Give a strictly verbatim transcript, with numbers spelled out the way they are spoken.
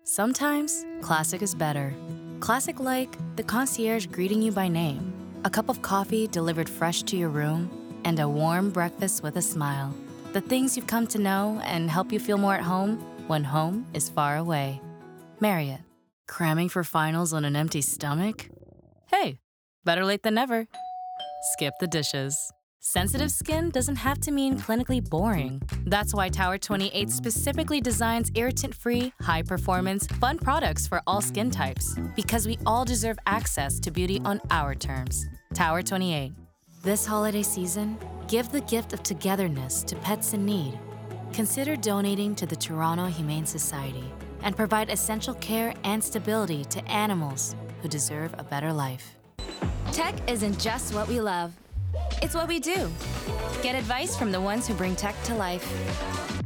Sometimes, classic is better. Classic like the concierge greeting you by name, a cup of coffee delivered fresh to your room, and a warm breakfast with a smile. The things you've come to know and help you feel more at home when home is far away. Marriott. Cramming for finals on an empty stomach? Hey, better late than never. Skip the dishes. Sensitive skin doesn't have to mean clinically boring. That's why Tower twenty-eight specifically designs irritant-free, high-performance, fun products for all skin types. Because we all deserve access to beauty on our terms. Tower twenty-eight. This holiday season, give the gift of togetherness to pets in need. Consider donating to the Toronto Humane Society and provide essential care and stability to animals who deserve a better life. Tech isn't just what we love. It's what we do. Get advice from the ones who bring tech to life.